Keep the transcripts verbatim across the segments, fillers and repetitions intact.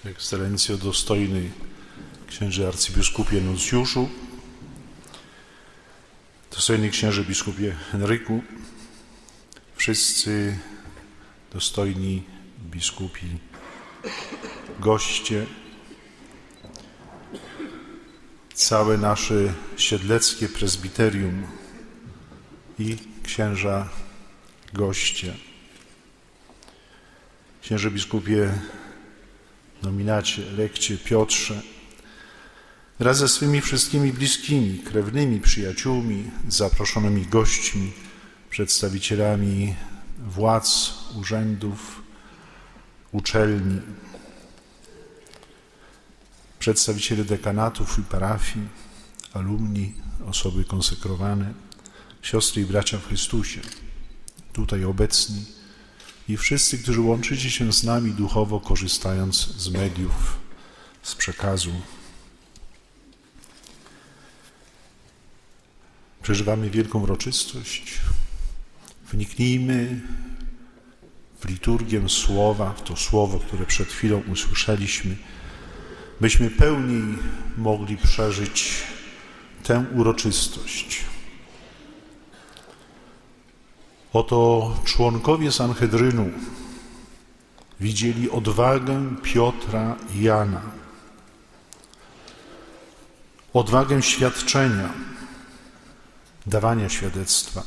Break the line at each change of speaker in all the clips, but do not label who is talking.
Ekscelencjo, dostojny księże arcybiskupie nuncjuszu, dostojny księże biskupie Henryku, wszyscy dostojni biskupi, goście, całe nasze siedleckie prezbiterium i księża goście. Księże biskupie nominacie, elekcie Piotrze, wraz ze swymi wszystkimi bliskimi, krewnymi, przyjaciółmi, zaproszonymi gośćmi, przedstawicielami władz, urzędów, uczelni, przedstawiciele dekanatów i parafii, alumni, osoby konsekrowane, siostry i bracia w Chrystusie, tutaj obecni i wszyscy, którzy łączycie się z nami duchowo, korzystając z mediów, z przekazu. Przeżywamy wielką uroczystość. Wniknijmy w liturgię słowa, w to słowo, które przed chwilą usłyszeliśmy, byśmy pełniej mogli przeżyć tę uroczystość. Oto członkowie Sanhedrynu widzieli odwagę Piotra i Jana, odwagę świadczenia, dawania świadectwa.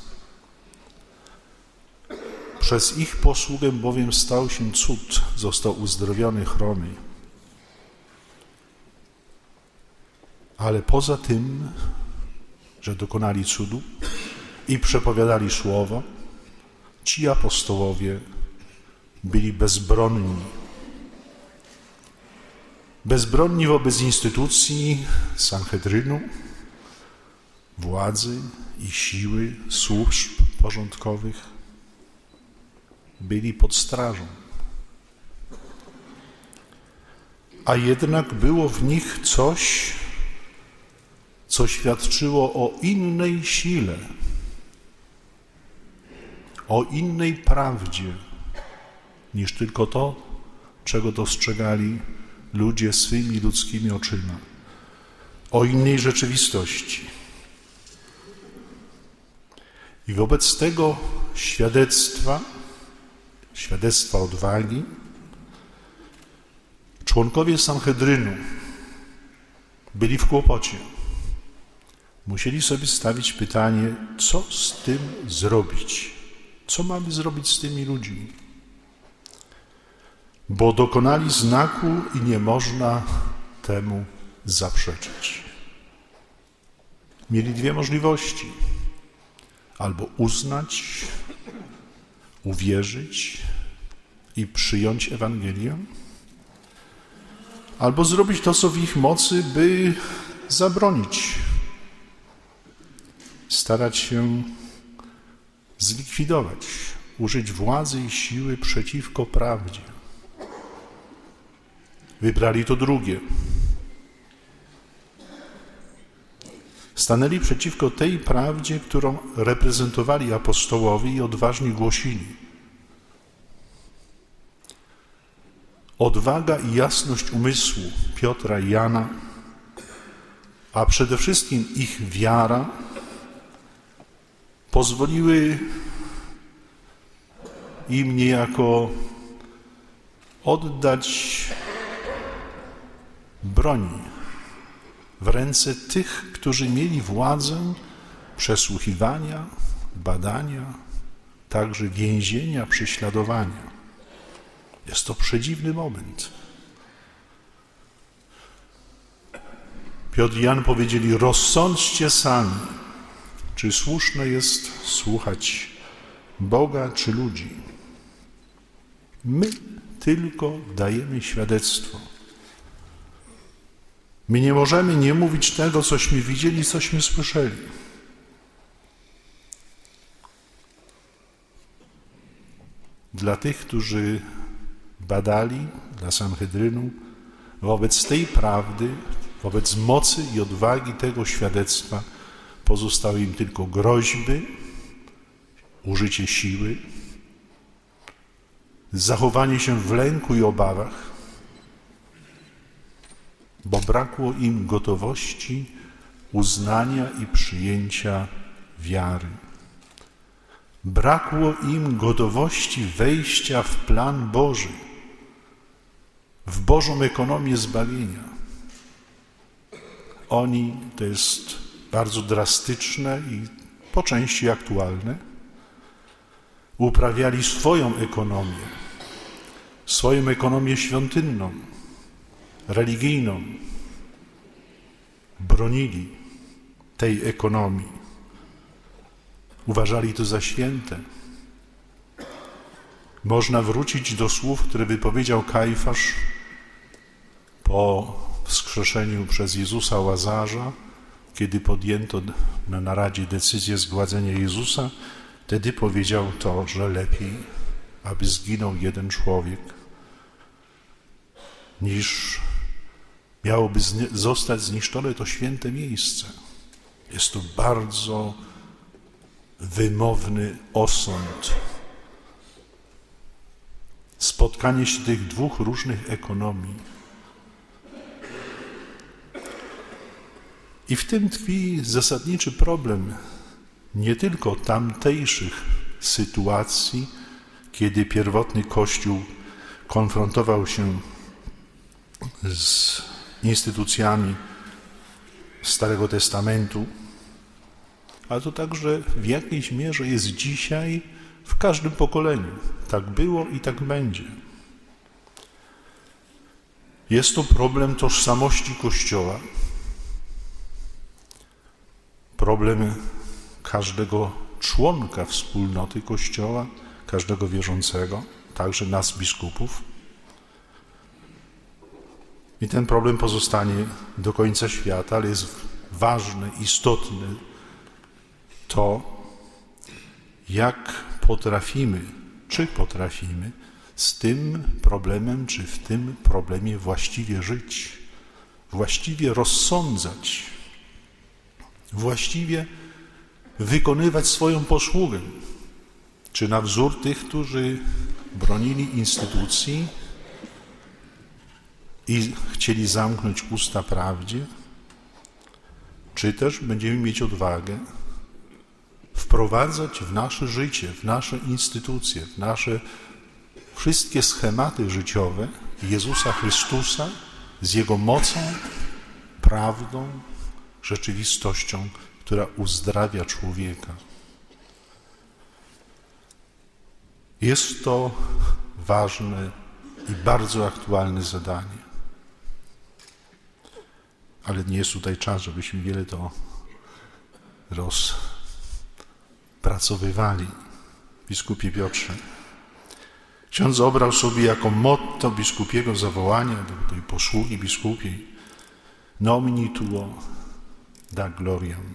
Przez ich posługę bowiem stał się cud, został uzdrowiony chromy. Ale poza tym, że dokonali cudu i przepowiadali słowo, ci apostołowie byli bezbronni. Bezbronni wobec instytucji Sanhedrynu, władzy i siły służb porządkowych. Byli pod strażą. A jednak było w nich coś, co świadczyło o innej sile, o innej prawdzie, niż tylko to, czego dostrzegali ludzie swymi ludzkimi oczyma, o innej rzeczywistości. I wobec tego świadectwa, świadectwa odwagi, członkowie Sanhedrynu byli w kłopocie. Musieli sobie stawić pytanie, co z tym zrobić? Co mamy zrobić z tymi ludźmi? Bo dokonali znaku i nie można temu zaprzeczyć. Mieli dwie możliwości. Albo uznać, uwierzyć i przyjąć Ewangelię, albo zrobić to, co w ich mocy, by zabronić, starać się zlikwidować, użyć władzy i siły przeciwko prawdzie. Wybrali to drugie. Stanęli przeciwko tej prawdzie, którą reprezentowali apostołowie i odważnie głosili. Odwaga i jasność umysłu Piotra i Jana, a przede wszystkim ich wiara, pozwoliły im niejako oddać broń w ręce tych, którzy mieli władzę przesłuchiwania, badania, także więzienia, prześladowania. Jest to przedziwny moment. Piotr i Jan powiedzieli, rozsądźcie sami, czy słuszne jest słuchać Boga czy ludzi. My tylko dajemy świadectwo. My nie możemy nie mówić tego, cośmy widzieli, cośmy słyszeli. Dla tych, którzy badali, dla Sanhedrynu, wobec tej prawdy, wobec mocy i odwagi tego świadectwa pozostały im tylko groźby, użycie siły, zachowanie się w lęku i obawach, bo brakło im gotowości uznania i przyjęcia wiary. Brakło im gotowości wejścia w plan Boży, w Bożą ekonomię zbawienia. Oni, to jest bardzo drastyczne i po części aktualne, uprawiali swoją ekonomię, swoją ekonomię świątynną, religijną. Bronili tej ekonomii. Uważali to za święte. Można wrócić do słów, które wypowiedział Kajfasz po wskrzeszeniu przez Jezusa Łazarza, kiedy podjęto na naradzie decyzję zgładzenia Jezusa. Wtedy powiedział to, że lepiej, aby zginął jeden człowiek, niż miałoby zostać zniszczone to święte miejsce. Jest to bardzo wymowny osąd. Spotkanie się tych dwóch różnych ekonomii. I w tym tkwi zasadniczy problem nie tylko tamtejszych sytuacji, kiedy pierwotny Kościół konfrontował się z instytucjami Starego Testamentu, ale to także w jakiejś mierze jest dzisiaj w każdym pokoleniu. Tak było i tak będzie. Jest to problem tożsamości Kościoła, problem każdego członka wspólnoty Kościoła, każdego wierzącego, także nas, biskupów. I ten problem pozostanie do końca świata, ale jest ważne, istotne to, jak potrafimy, czy potrafimy z tym problemem, czy w tym problemie właściwie żyć, właściwie rozsądzać, właściwie wykonywać swoją posługę, czy na wzór tych, którzy bronili instytucji i chcieli zamknąć usta prawdzie, czy też będziemy mieć odwagę wprowadzać w nasze życie, w nasze instytucje, w nasze wszystkie schematy życiowe Jezusa Chrystusa z Jego mocą, prawdą, rzeczywistością, która uzdrawia człowieka. Jest to ważne i bardzo aktualne zadanie. Ale nie jest tutaj czas, żebyśmy wiele to rozpracowywali. Biskupie Piotrze, ksiądz obrał sobie jako motto biskupiego zawołania do tej posługi biskupiej nomini tuo da gloriam.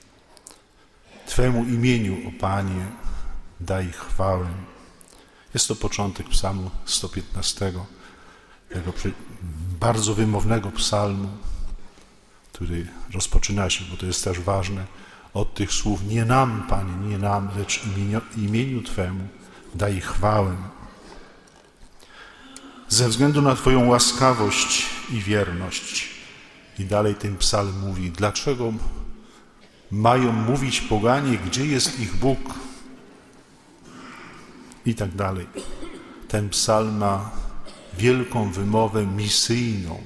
Twemu imieniu, o Panie, daj chwałę. Jest to początek psalmu sto piętnastego, tego bardzo wymownego psalmu, który rozpoczyna się, bo to jest też ważne, od tych słów: nie nam, Panie, nie nam, lecz imieniu, imieniu Twemu daj chwałę. Ze względu na Twoją łaskawość i wierność. I dalej ten psalm mówi: dlaczego mają mówić poganie, gdzie jest ich Bóg? I tak dalej. Ten psalm ma wielką wymowę misyjną.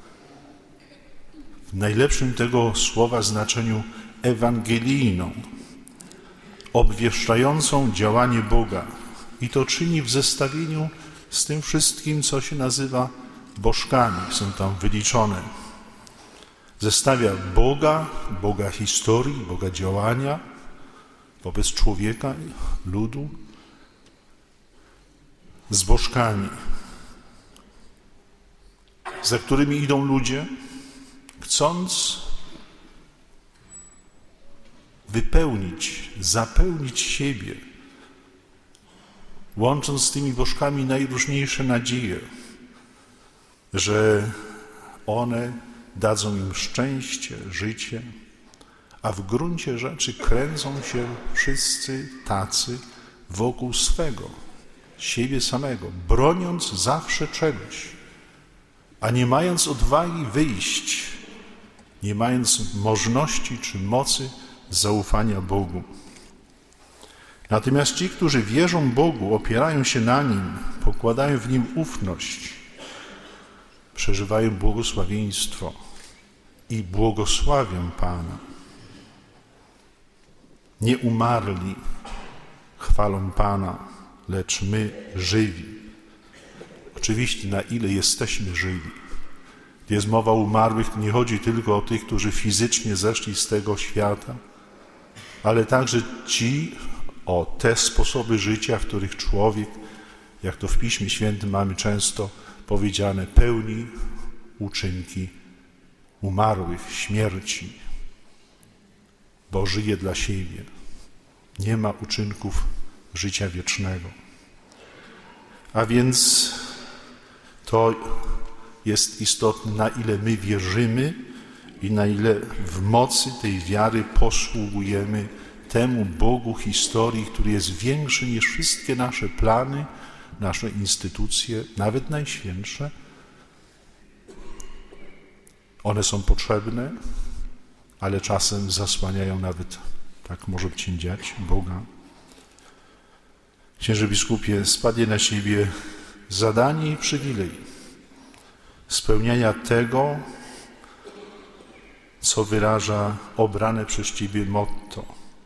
W najlepszym tego słowa znaczeniu ewangelijną, obwieszczającą działanie Boga. I to czyni w zestawieniu z tym wszystkim, co się nazywa bożkami. Są tam wyliczone. Zestawia Boga, Boga historii, Boga działania wobec człowieka, ludu, z bożkami, za którymi idą ludzie, chcąc wypełnić, zapełnić siebie, łącząc z tymi bożkami najróżniejsze nadzieje, że one dadzą im szczęście, życie, a w gruncie rzeczy kręcą się wszyscy tacy wokół swego, siebie samego, broniąc zawsze czegoś. a nie mając odwagi wyjść, nie mając możliwości czy mocy zaufania Bogu. Natomiast ci, którzy wierzą Bogu, opierają się na Nim, pokładają w Nim ufność, przeżywają błogosławieństwo i błogosławią Pana. Nie umarli chwalą Pana, lecz my żywi. Oczywiście, na ile jesteśmy żywi. Gdy jest mowa o umarłych, to nie chodzi tylko o tych, którzy fizycznie zeszli z tego świata, ale także ci, o te sposoby życia, w których człowiek, jak to w Piśmie Świętym mamy często powiedziane, pełni uczynki umarłych, śmierci, bo żyje dla siebie. Nie ma uczynków życia wiecznego. A więc to jest istotne, na ile my wierzymy i na ile w mocy tej wiary posługujemy temu Bogu historii, który jest większy niż wszystkie nasze plany, nasze instytucje, nawet najświętsze. One są potrzebne, ale czasem zasłaniają nawet, tak może się dziać, Boga. Księże biskupie, spadnie na siebie zadanie i przywilej spełniania tego, co wyraża obrane przez Ciebie motto.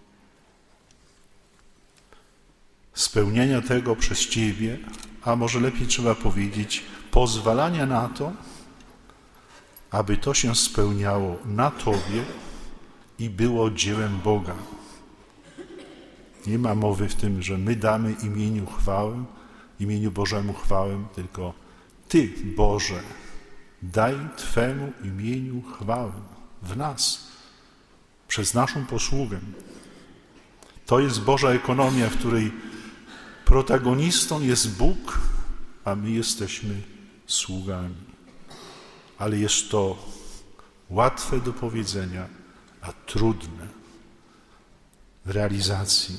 Spełniania tego przez Ciebie, a może lepiej trzeba powiedzieć, pozwalania na to, aby to się spełniało na Tobie i było dziełem Boga. Nie ma mowy w tym, że my damy imieniu chwałę, imieniu Bożemu chwałę, tylko Ty, Boże, daj Twemu imieniu chwałę w nas, przez naszą posługę. To jest Boża ekonomia, w której protagonistą jest Bóg, a my jesteśmy sługami. Ale jest to łatwe do powiedzenia, a trudne w realizacji.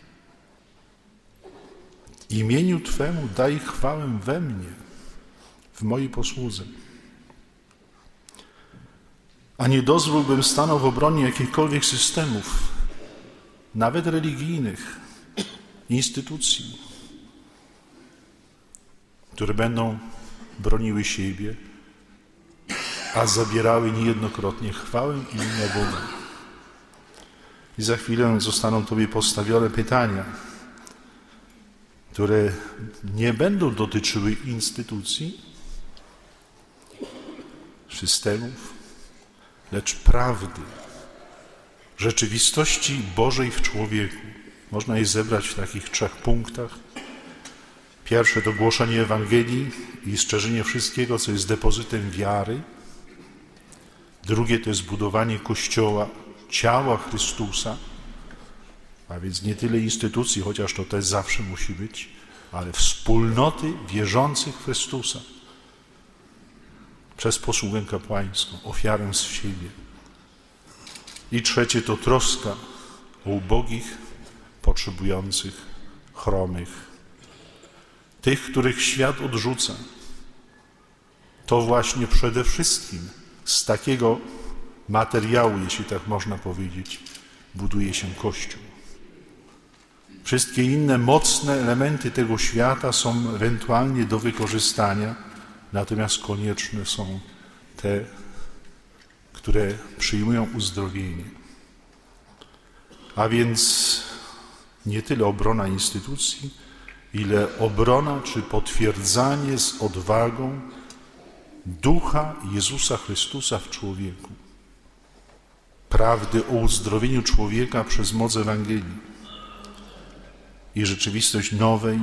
Imieniu Twemu daj chwałę we mnie, w mojej posłudze. A nie dozwól, bym stanął w obronie jakichkolwiek systemów, nawet religijnych, instytucji, które będą broniły siebie, a zabierały niejednokrotnie chwałę imienia Boga. I za chwilę zostaną Tobie postawione pytania, które nie będą dotyczyły instytucji, systemów, lecz prawdy, rzeczywistości Bożej w człowieku. Można je zebrać w takich trzech punktach. Pierwsze to głoszenie Ewangelii i strzeżenie wszystkiego, co jest depozytem wiary. Drugie to jest budowanie Kościoła, ciała Chrystusa, a więc nie tyle instytucji, chociaż to też zawsze musi być, ale wspólnoty wierzących w Chrystusa przez posługę kapłańską, ofiarę z siebie. I trzecie to troska o ubogich, potrzebujących, chromych, tych, których świat odrzuca. To właśnie przede wszystkim z takiego materiału, jeśli tak można powiedzieć, buduje się Kościół. Wszystkie inne mocne elementy tego świata są ewentualnie do wykorzystania, natomiast konieczne są te, które przyjmują uzdrowienie. A więc nie tyle obrona instytucji, ile obrona czy potwierdzanie z odwagą Ducha Jezusa Chrystusa w człowieku. Prawdy o uzdrowieniu człowieka przez moc Ewangelii i rzeczywistość nowej,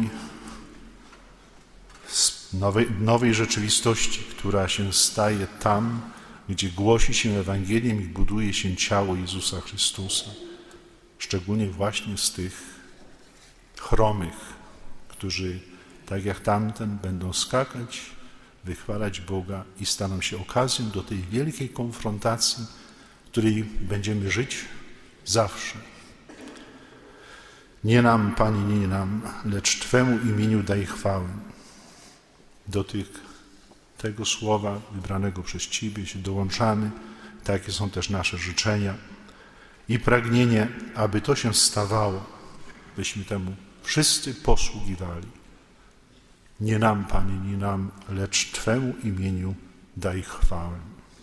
nowej, nowej rzeczywistości, która się staje tam, gdzie głosi się Ewangelię i buduje się ciało Jezusa Chrystusa. Szczególnie właśnie z tych chromych, którzy tak jak tamten będą skakać, wychwalać Boga i staną się okazją do tej wielkiej konfrontacji, w której będziemy żyć zawsze. Nie nam, Panie, nie nam, lecz Twemu imieniu daj chwałę. Do tych tego słowa wybranego przez Ciebie się dołączamy. Takie są też nasze życzenia i pragnienie, aby to się stawało, byśmy temu wszyscy posługiwali. Nie nam, Panie, nie nam, lecz Twemu imieniu daj chwałę.